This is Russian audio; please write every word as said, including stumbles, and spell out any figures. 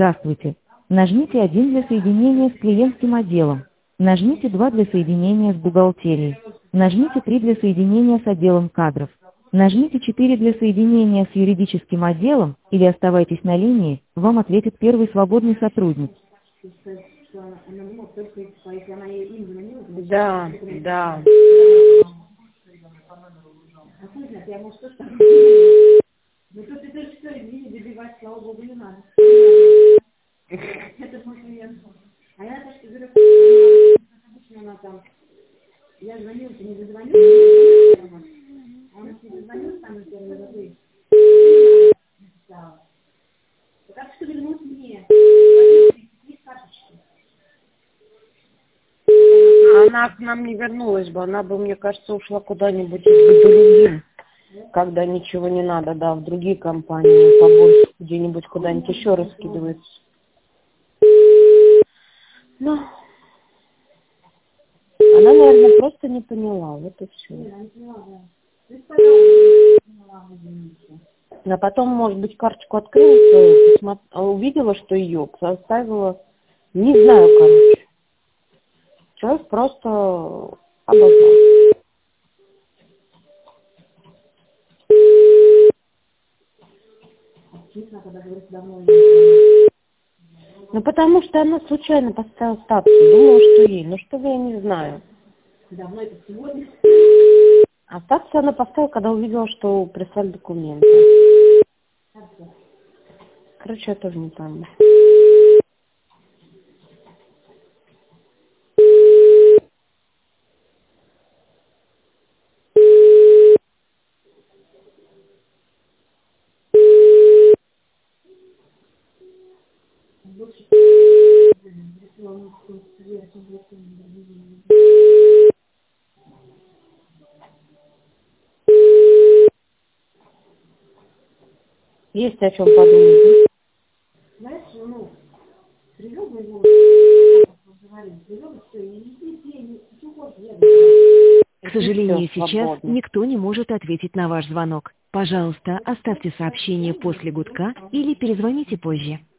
Здравствуйте. Нажмите один для соединения с клиентским отделом. Нажмите два для соединения с бухгалтерией. Нажмите три для соединения с отделом кадров. Нажмите четыре для соединения с юридическим отделом или оставайтесь на линии, вам ответит первый свободный сотрудник. Да, да. Ну то ты тоже все, извини, добивать, слава богу, не надо. Это мой клиент. А я так говорю, обычно она там, я звоню, ты не дозвонил, он не дозвонил, там и первый разы. Так что вернуть мне. Она к нам не вернулась бы, она бы, мне кажется, ушла куда-нибудь из другим, когда ничего не надо, да, в другие компании, побольше, где-нибудь куда-нибудь еще раскидывается. Ну, она, наверное, просто не поняла, вот и все. А потом, может быть, карточку открыла, посмотр... увидела, что ее составила, не знаю, короче. Человек просто обожал. Ну, потому что она случайно поставила статус, думала, что ей. Ну, что я не знаю. Давно это сегодня? А статус она поставила, когда увидела, что прислали документы. Короче, я тоже не пойму. Есть о чем подумать. Знаешь, ну, привел бы его, поговорим, привел бы все, и иди, что хочешь, я К сожалению, сейчас никто не может ответить на ваш звонок. Пожалуйста, оставьте сообщение после гудка или перезвоните позже.